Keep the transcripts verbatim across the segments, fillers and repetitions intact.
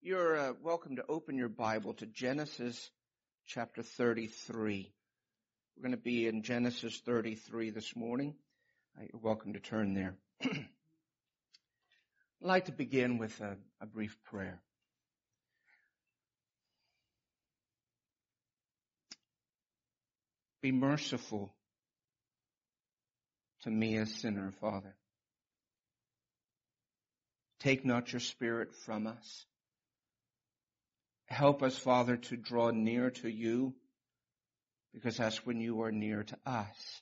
You're uh, welcome to open your Bible to Genesis chapter thirty-three. We're going to be in Genesis thirty-three this morning. Uh, you're welcome to turn there. I'd like to begin with a, a brief prayer. Be merciful to me, a sinner, Father. Take not your Spirit from us. Help us, Father, to draw near to you, because that's when you are near to us.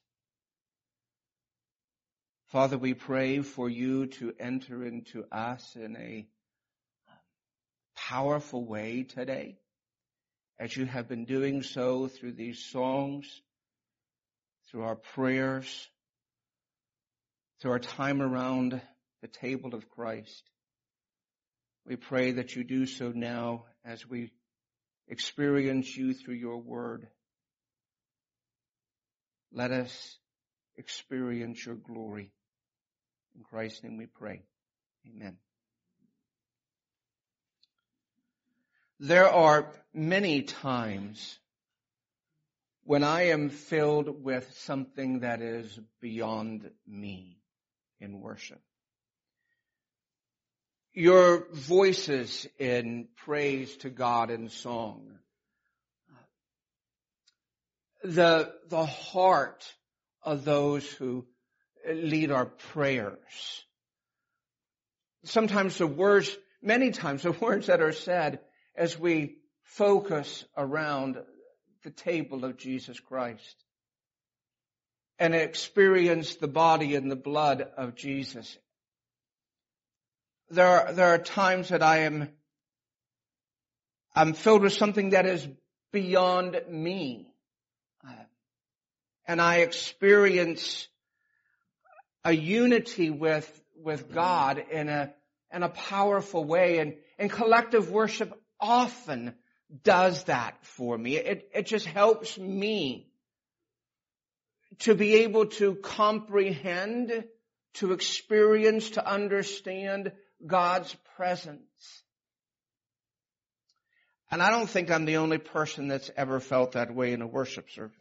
Father, we pray for you to enter into us in a powerful way today, as you have been doing so through these songs, through our prayers, through our time around the table of Christ. We pray that you do so now as we experience you through your word. Let us experience your glory. In Christ's name we pray. Amen. There are many times when I am filled with something that is beyond me in worship. Your voices in praise to God in song. The, the heart of those who lead our prayers. Sometimes the words, many times the words that are said as we focus around the table of Jesus Christ and experience the body and the blood of Jesus. There are, there are times that I am, I'm filled with something that is beyond me. And I experience a unity with, with God in a, in a powerful way. And, and collective worship often does that for me. It, it just helps me to be able to comprehend, to experience, to understand God's presence. And I don't think I'm the only person that's ever felt that way in a worship service.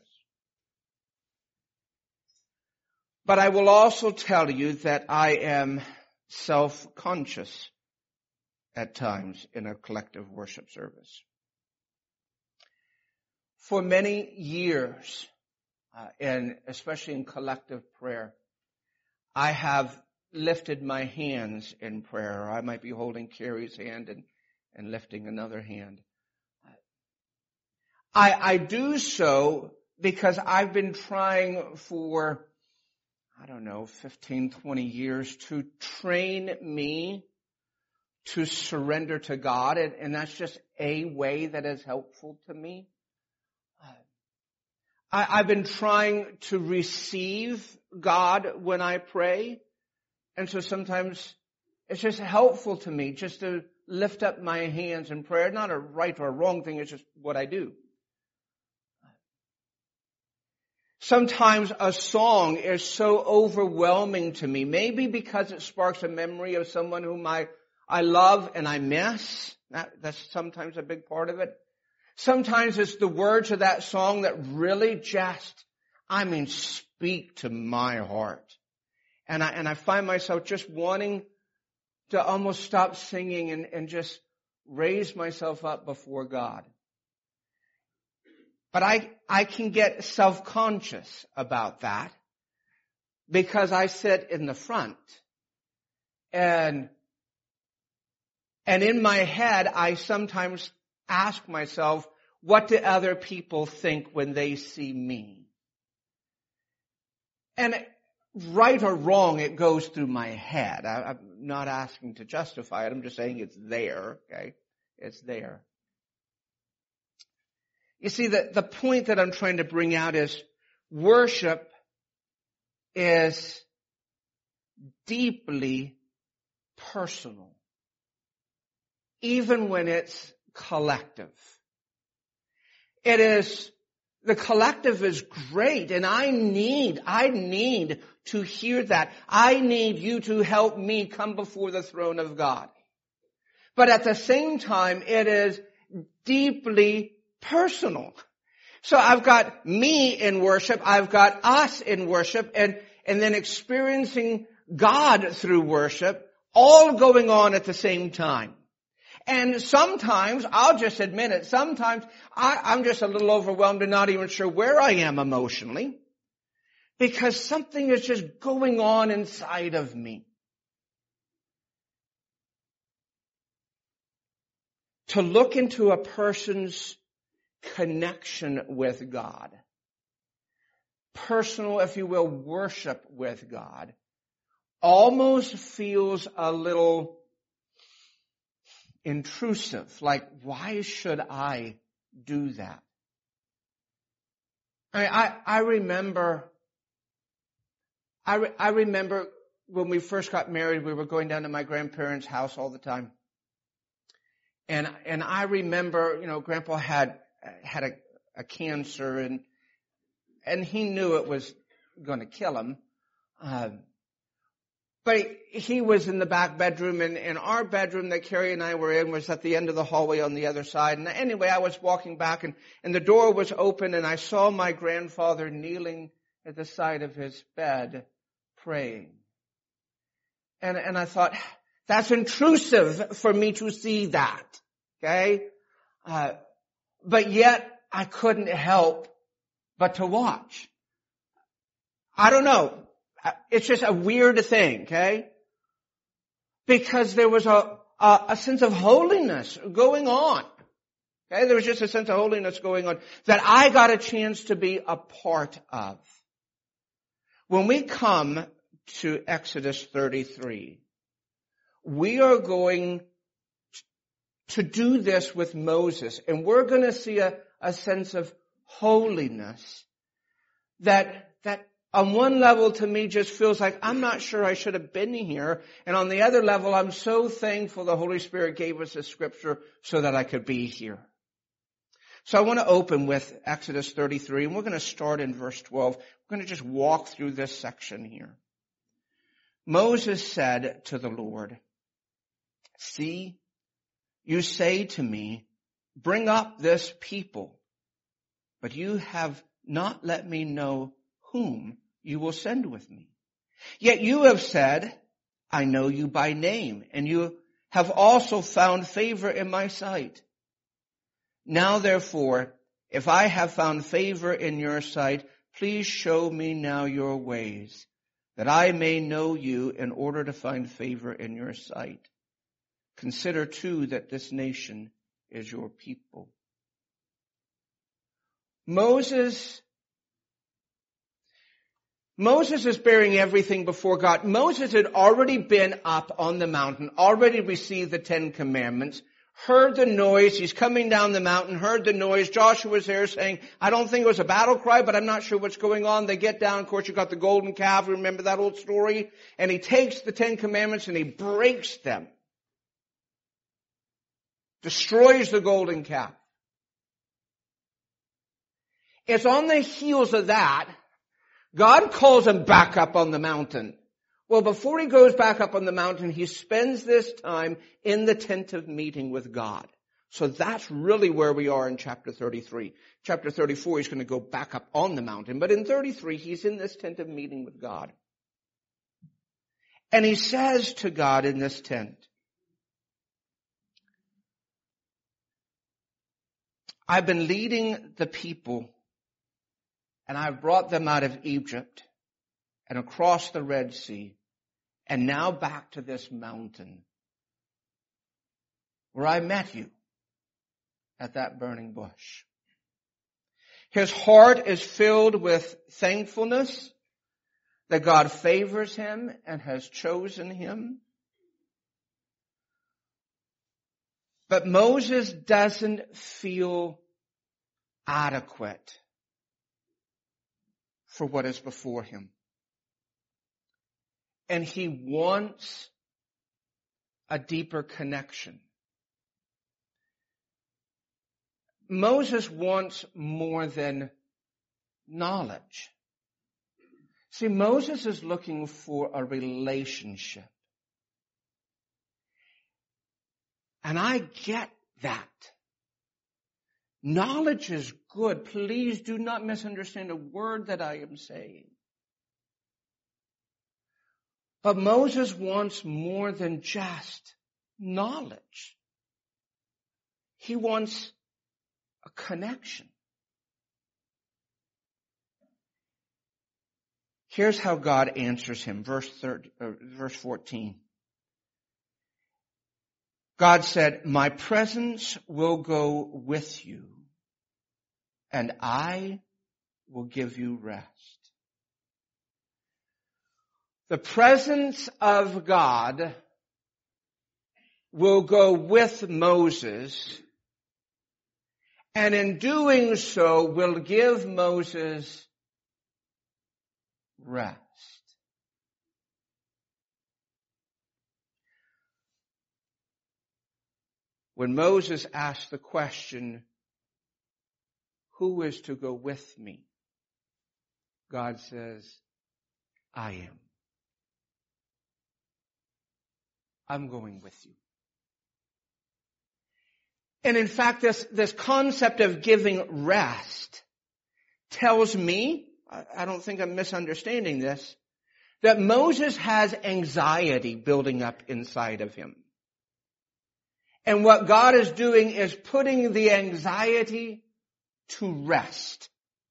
But I will also tell you that I am self-conscious at times in a collective worship service. For many years, uh, and especially in collective prayer, I have lifted my hands in prayer. I might be holding Carrie's hand and, and lifting another hand. I, I do so because I've been trying for, I don't know, fifteen, twenty years to train me to surrender to God. And, and that's just a way that is helpful to me. I, I've been trying to receive God when I pray. And so sometimes it's just helpful to me just to lift up my hands in prayer. Not a right or a wrong thing, it's just what I do. Sometimes a song is so overwhelming to me, maybe because it sparks a memory of someone whom I, I love and I miss. That, that's sometimes a big part of it. Sometimes it's the words of that song that really just, I mean, speak to my heart. And I, and I find myself just wanting to almost stop singing and, and just raise myself up before God. But I, I can get self-conscious about that because I sit in the front. And, and in my head, I sometimes ask myself, what do other people think when they see me? And right or wrong, it goes through my head. I, I'm not asking to justify it. I'm just saying it's there, okay? It's there. You see, the, the point that I'm trying to bring out is worship is deeply personal, even when it's collective. It is, the collective is great, and I need, I need to hear that. I need you to help me come before the throne of God. But at the same time, it is deeply personal. So I've got me in worship, I've got us in worship, and, and then experiencing God through worship, all going on at the same time. And sometimes, I'll just admit it, sometimes I, I'm just a little overwhelmed and not even sure where I am emotionally, because something is just going on inside of me. To look into a person's connection with God, personal, if you will, worship with God, almost feels a little intrusive. Like, why should I do that? I mean, I, I remember, I, re, I remember when we first got married, we were going down to my grandparents' house all the time. And, and I remember, you know, Grandpa had, had a, a cancer and, and he knew it was going to kill him. Um, But he was in the back bedroom, and, and our bedroom that Carrie and I were in was at the end of the hallway on the other side. And anyway, I was walking back, and, and the door was open, and I saw my grandfather kneeling at the side of his bed, praying. And, and I thought, that's intrusive for me to see that. Okay? Uh, but yet, I couldn't help but to watch. I don't know. It's just a weird thing, okay? Because there was a, a, a sense of holiness going on. Okay? There was just a sense of holiness going on that I got a chance to be a part of. When we come to Exodus thirty-three, we are going to do this with Moses, and we're going to see a, a sense of holiness that, that on one level, to me, just feels like I'm not sure I should have been here. And on the other level, I'm so thankful the Holy Spirit gave us a scripture so that I could be here. So I want to open with Exodus thirty-three, and we're going to start in verse twelve. We're going to just walk through this section here. Moses said to the Lord, "See, you say to me, bring up this people, but you have not let me know whom you will send with me. Yet you have said, I know you by name, and you have also found favor in my sight. Now therefore, if I have found favor in your sight, please show me now your ways, that I may know you in order to find favor in your sight. Consider too that this nation is your people." Moses Moses is bearing everything before God. Moses had already been up on the mountain, already received the Ten Commandments, heard the noise. He's coming down the mountain, heard the noise. Joshua was there saying, I don't think it was a battle cry, but I'm not sure what's going on. They get down. Of course, you've got the golden calf. Remember that old story? And he takes the Ten Commandments and he breaks them. Destroys the golden calf. It's on the heels of that, God calls him back up on the mountain. Well, before he goes back up on the mountain, he spends this time in the tent of meeting with God. So that's really where we are in chapter thirty-three. Chapter thirty-four, he's going to go back up on the mountain. But in thirty-three, he's in this tent of meeting with God. And he says to God in this tent, I've been leading the people, and I've brought them out of Egypt and across the Red Sea, and now back to this mountain where I met you at that burning bush. His heart is filled with thankfulness that God favors him and has chosen him. But Moses doesn't feel adequate for what is before him. And he wants a deeper connection. Moses wants more than knowledge. See, Moses is looking for a relationship. And I get that. Knowledge is good. Please do not misunderstand a word that I am saying. But Moses wants more than just knowledge. He wants a connection. Here's how God answers him. Verse thirty, uh, verse fourteen. God said, my presence will go with you, and I will give you rest. The presence of God will go with Moses, and in doing so will give Moses rest. When Moses asked the question, who is to go with me? God says, I am. I'm going with you. And in fact, this, this concept of giving rest tells me, I don't think I'm misunderstanding this, that Moses has anxiety building up inside of him. And what God is doing is putting the anxiety to rest.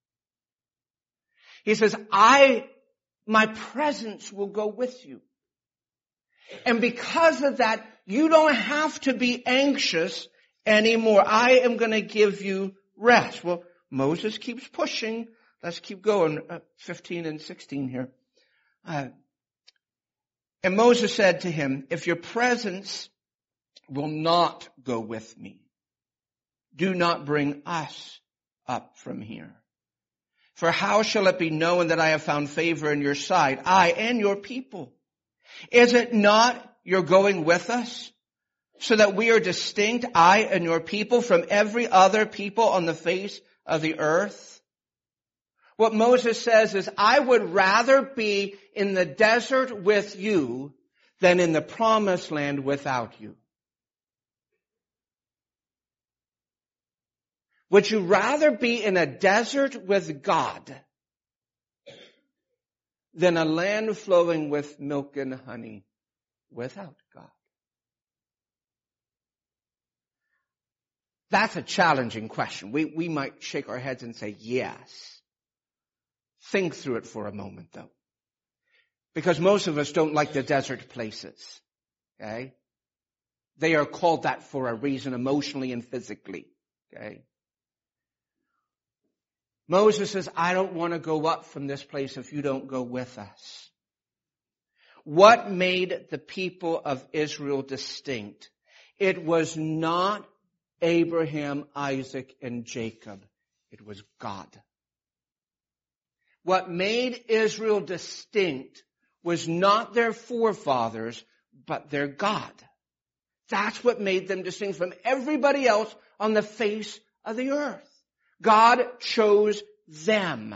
He says, I, my presence will go with you. And because of that, you don't have to be anxious anymore. I am going to give you rest. Well, Moses keeps pushing. Let's keep going. Uh, fifteen and sixteen here. Uh, and Moses said to him, if your presence will not go with me, do not bring us up from here. For how shall it be known that I have found favor in your sight, I and your people? Is it not your going with us, so that we are distinct, I and your people, from every other people on the face of the earth? What Moses says is, I would rather be in the desert with you than in the promised land without you. Would you rather be in a desert with God than a land flowing with milk and honey without God? That's a challenging question. We, we might shake our heads and say, yes. Think through it for a moment, though. Because most of us don't like the desert places. Okay? They are called that for a reason, emotionally and physically. Okay? Moses says, I don't want to go up from this place if you don't go with us. What made the people of Israel distinct? It was not Abraham, Isaac, and Jacob. It was God. What made Israel distinct was not their forefathers, but their God. That's what made them distinct from everybody else on the face of the earth. God chose them.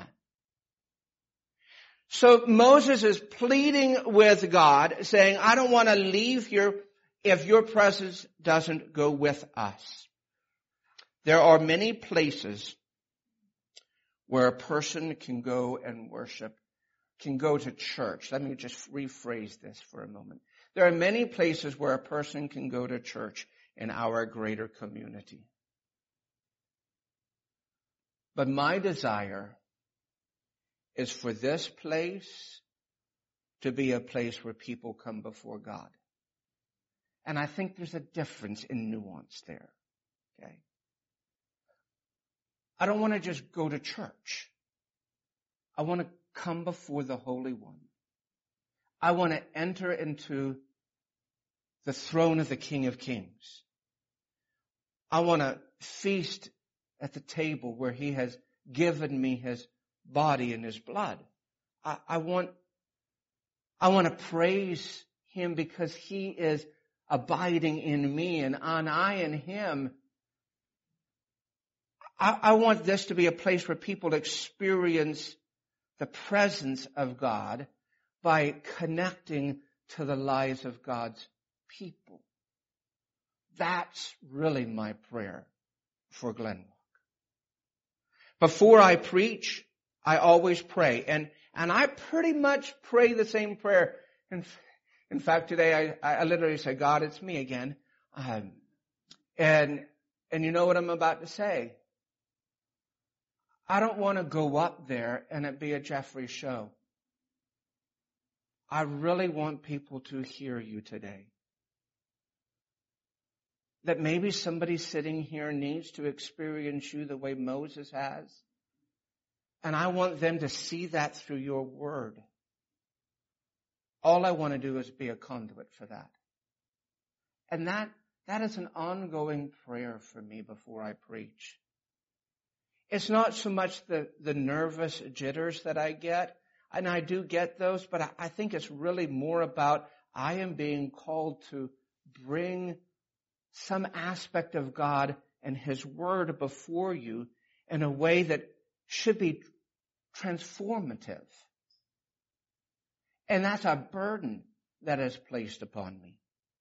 So Moses is pleading with God, saying, I don't want to leave here if your presence doesn't go with us. There are many places where a person can go and worship, can go to church. Let me just rephrase this for a moment. There are many places where a person can go to church in our greater community. But my desire is for this place to be a place where people come before God. And I think there's a difference in nuance there. Okay? I don't want to just go to church. I want to come before the Holy One. I want to enter into the throne of the King of Kings. I want to feast at the table where He has given me His body and His blood. I, I want, I want to praise Him because He is abiding in me and I in Him. I, I want this to be a place where people experience the presence of God by connecting to the lives of God's people. That's really my prayer for Glenwalk. Before I preach, I always pray. And, and I pretty much pray the same prayer. In, in fact, today I, I literally say, God, it's me again. Um, and, and you know what I'm about to say? I don't want to go up there and it be a Jeffrey show. I really want people to hear you today. That maybe somebody sitting here needs to experience you the way Moses has. And I want them to see that through your word. All I want to do is be a conduit for that. And that, that is an ongoing prayer for me before I preach. It's not so much the, the nervous jitters that I get, and I do get those, but I, I think it's really more about I am being called to bring some aspect of God and His Word before you in a way that should be transformative. And that's a burden that is placed upon me.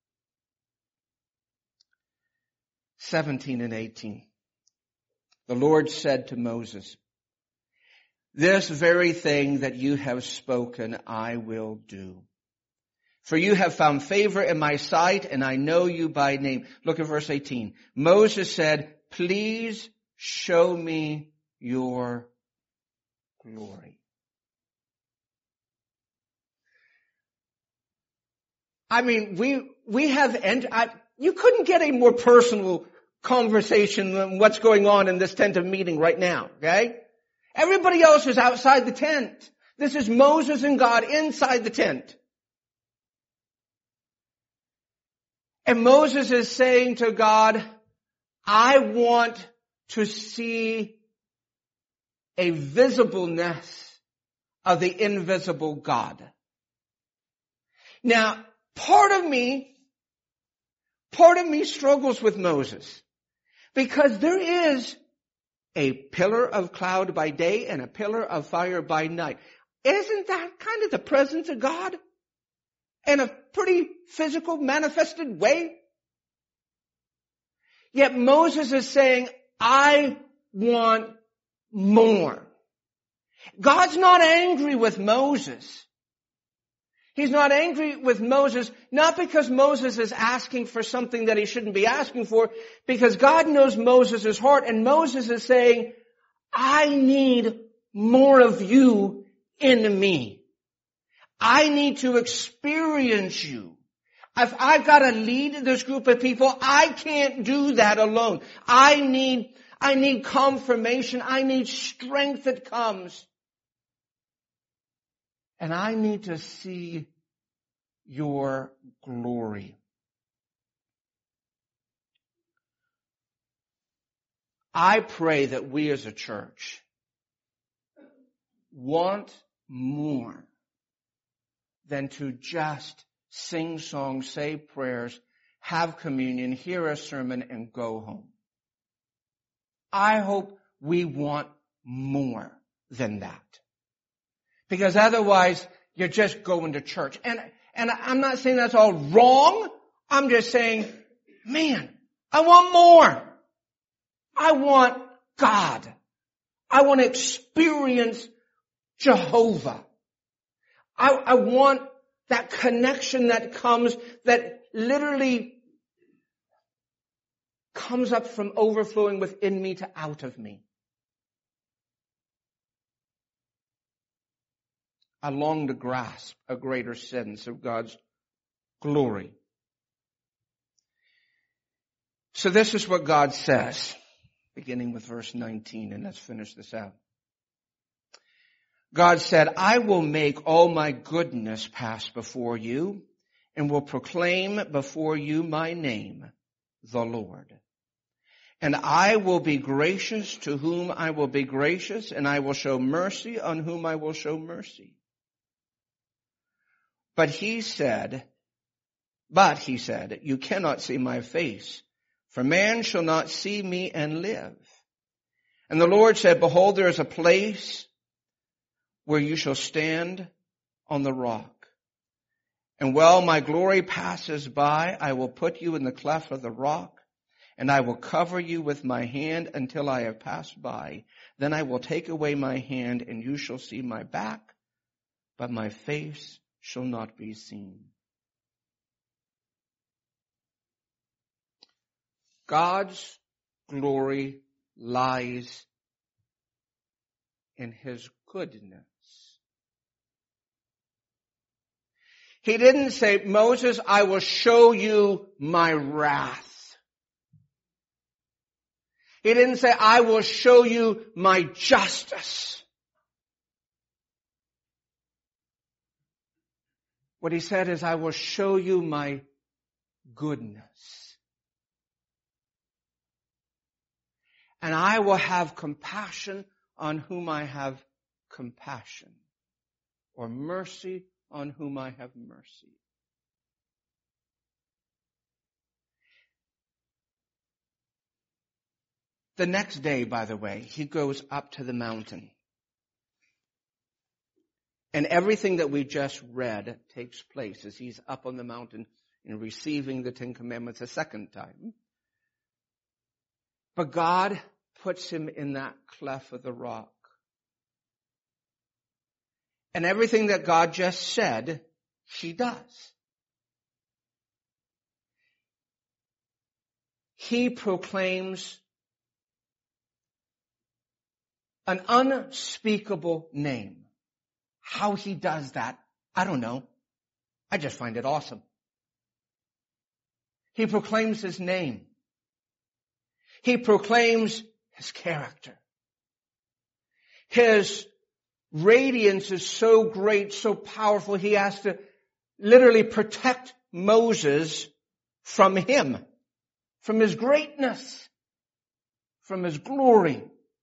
seventeen and eighteen. The Lord said to Moses, "This very thing that you have spoken, I will do. For you have found favor in my sight, and I know you by name." Look at verse eighteen. Moses said, "Please show me your glory." I mean, we, we have, ent- I, you couldn't get a more personal conversation than what's going on in this tent of meeting right now, okay? Everybody else is outside the tent. This is Moses and God inside the tent. And Moses is saying to God, I want to see a visibleness of the invisible God. Now, part of me, part of me struggles with Moses because there is a pillar of cloud by day and a pillar of fire by night. Isn't that kind of the presence of God in a pretty physical, manifested way? Yet Moses is saying, I want more. God's not angry with Moses. He's not angry with Moses, not because Moses is asking for something that he shouldn't be asking for, because God knows Moses' heart, and Moses is saying, I need more of you in me. I need to experience you. If I've got to lead this group of people, I can't do that alone. I need, I need confirmation. I need strength that comes. And I need to see your glory. I pray that we as a church want more than to just sing songs, say prayers, have communion, hear a sermon, and go home. I hope we want more than that. Because otherwise, you're just going to church. And, and I'm not saying that's all wrong. I'm just saying, man, I want more. I want God. I want to experience Jehovah. I, I want that connection that comes, that literally comes up from overflowing within me to out of me. I long to grasp a greater sense of God's glory. So this is what God says, beginning with verse nineteen, and let's finish this out. God said, I will make all my goodness pass before you, and will proclaim before you my name, the Lord. And I will be gracious to whom I will be gracious, and I will show mercy on whom I will show mercy. But he said, but he said, you cannot see my face, for man shall not see me and live. And the Lord said, behold, there is a place where you shall stand on the rock. And while my glory passes by, I will put you in the cleft of the rock, and I will cover you with my hand until I have passed by. Then I will take away my hand, and you shall see my back, but my face shall not be seen. God's glory lies in his goodness. He didn't say, Moses, I will show you my wrath. He didn't say, I will show you my justice. What he said is, I will show you my goodness. And I will have compassion on whom I have compassion, or mercy on whom I have mercy. The next day, by the way, he goes up to the mountain. And everything that we just read takes place as he's up on the mountain and receiving the Ten Commandments a second time. But God puts him in that cleft of the rock. And everything that God just said, he does. He proclaims an unspeakable name. How he does that, I don't know. I just find it awesome. He proclaims his name. He proclaims his character. His radiance is so great, so powerful, he has to literally protect Moses from him, from his greatness, from his glory.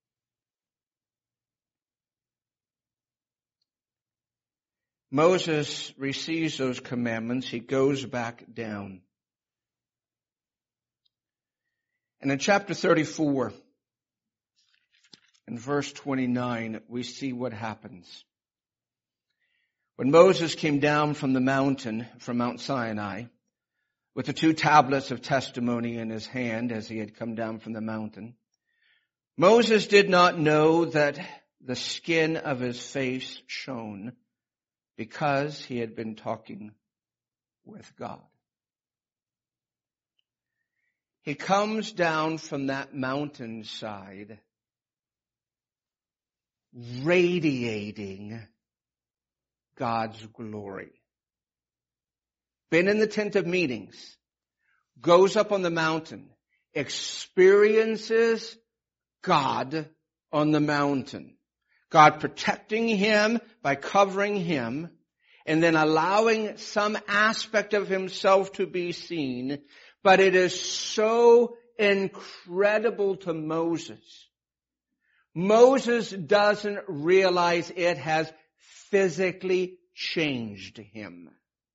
Moses receives those commandments. He goes back down. And in chapter thirty-four, in verse twenty-nine, we see what happens. When Moses came down from the mountain, from Mount Sinai, with the two tablets of testimony in his hand as he had come down from the mountain, Moses did not know that the skin of his face shone, because he had been talking with God. He comes down from that mountainside radiating God's glory. Been in the tent of meetings, goes up on the mountain, experiences God on the mountain. God protecting him by covering him, and then allowing some aspect of himself to be seen. But it is so incredible to Moses. Moses doesn't realize it has physically changed him.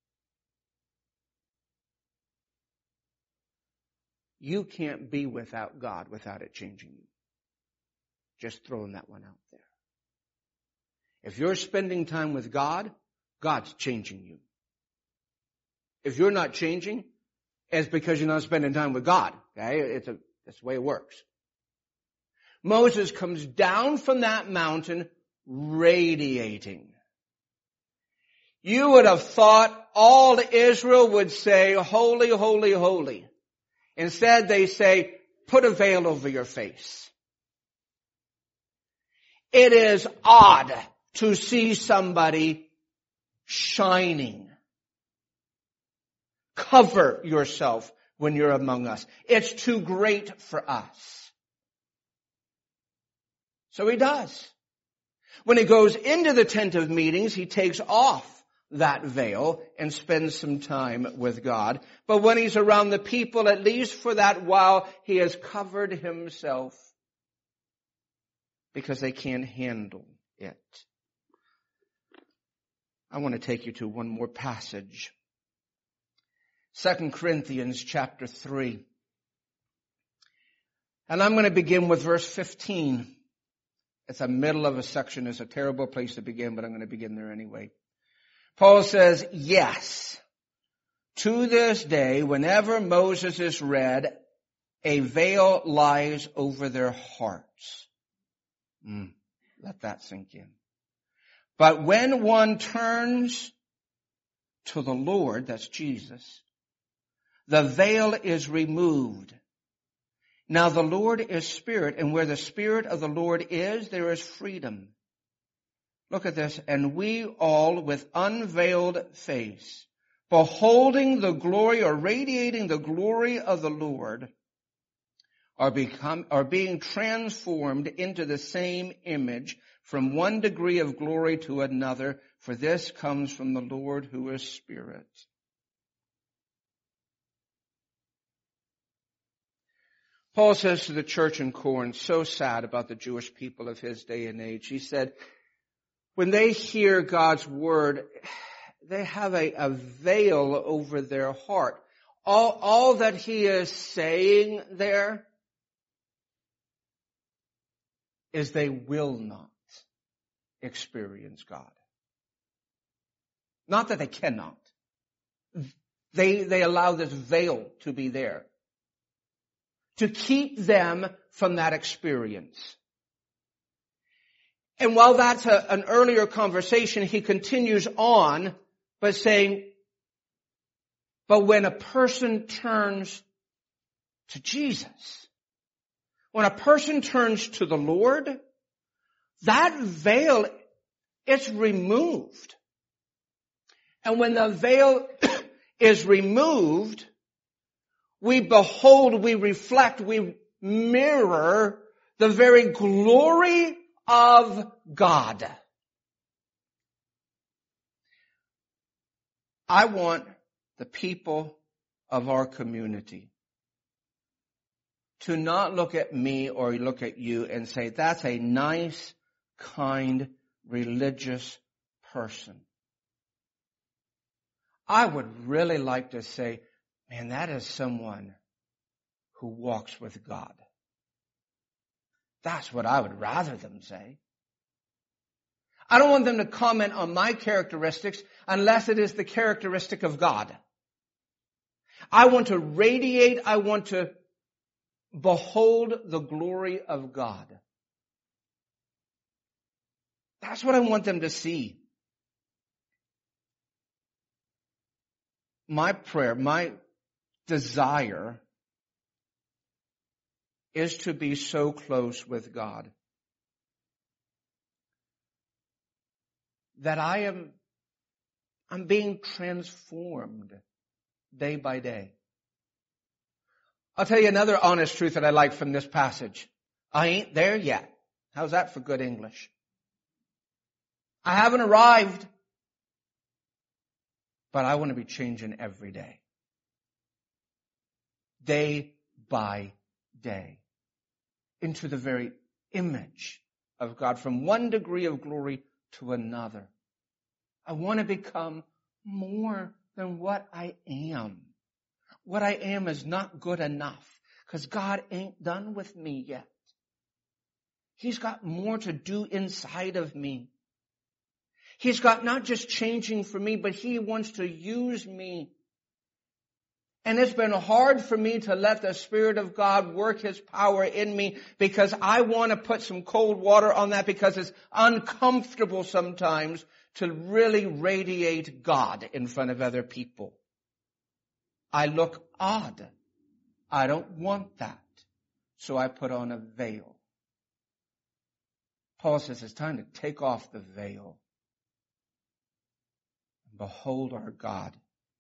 You can't be without God without it changing you. Just throwing that one out there. If you're spending time with God, God's changing you. If you're not changing, it's because you're not spending time with God. Okay? It's a, that's the way it works. Moses comes down from that mountain radiating. You would have thought all Israel would say, holy, holy, holy. Instead, they say, put a veil over your face. It is odd to see somebody shining. Cover yourself when you're among us. It's too great for us. So he does. When he goes into the tent of meetings, he takes off that veil and spends some time with God. But when he's around the people, at least for that while, he has covered himself because they can't handle it. I want to take you to one more passage. Second Corinthians chapter three. And I'm going to begin with verse fifteen. It's the middle of a section. It's a terrible place to begin, but I'm going to begin there anyway. Paul says, yes, To this day, whenever Moses is read, a veil lies over their hearts. Mm, let that sink in. But when one turns to the Lord, that's Jesus, the veil is removed. Now the Lord is Spirit, and where the Spirit of the Lord is, there is freedom. Look at this. And we all with unveiled face, beholding the glory or radiating the glory of the Lord, are become, are being transformed into the same image from one degree of glory to another, for this comes from the Lord who is Spirit. Paul says to the church in Corinth, so sad about the Jewish people of his day and age. He said, when they hear God's word, they have a, a veil over their heart. All, all that he is saying there is they will not experience God. Not that they cannot. They, they allow this veil to be there to keep them from that experience. And while that's a, an earlier conversation, he continues on by saying, but when a person turns to Jesus, when a person turns to the Lord, that veil is removed. And when the veil is removed, we behold, we reflect, we mirror the very glory of God. I want the people of our community to not look at me or look at you and say, that's a nice, kind, religious person. I would really like to say, man, that is someone who walks with God. That's what I would rather them say. I don't want them to comment on my characteristics unless it is the characteristic of God. I want to radiate, I want to behold the glory of God. That's what I want them to see. My prayer, my desire is to be so close with God that I am I'm being transformed day by day. I'll tell you another honest truth that I like from this passage. I ain't there yet. How's that for good English? I haven't arrived, but I want to be changing every day. Day by day. Into the very image of God, from one degree of glory to another. I want to become more than what I am. What I am is not good enough, because God ain't done with me yet. He's got more to do inside of me. He's got not just changing for me, but He wants to use me. And it's been hard for me to let the Spirit of God work His power in me, because I want to put some cold water on that, because it's uncomfortable sometimes to really radiate God in front of other people. I look odd. I don't want that. So I put on a veil. Paul says it's time to take off the veil. Behold our God.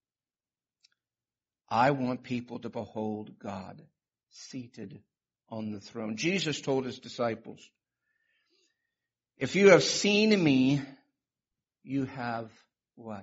I want people to behold God seated on the throne. Jesus told His disciples, if you have seen me, you have what?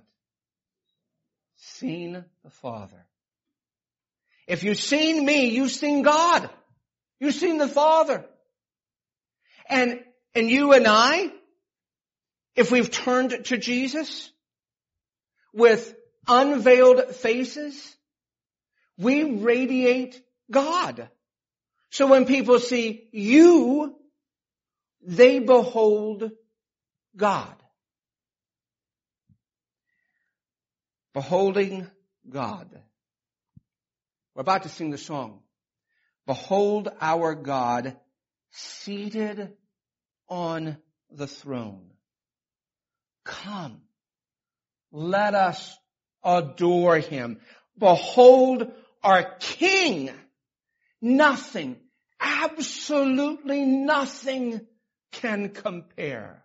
Seen the Father. If you've seen me, you've seen God. You've seen the Father. And, and you and I, if we've turned to Jesus with unveiled faces, we radiate God. So when people see you, they behold God. Beholding God. We're about to sing the song. Behold our God seated on the throne. Come, let us adore him. Behold our King. Nothing, absolutely nothing can compare.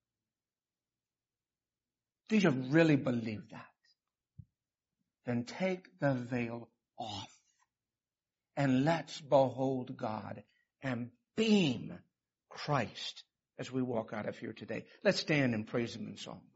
Do you really believe that? Then take the veil off and let's behold God and beam Christ as we walk out of here today. Let's stand and praise him in song.